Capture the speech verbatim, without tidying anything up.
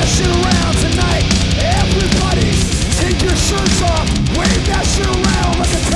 shit around tonight. Everybody, take your shirts off. Wave that shit around like a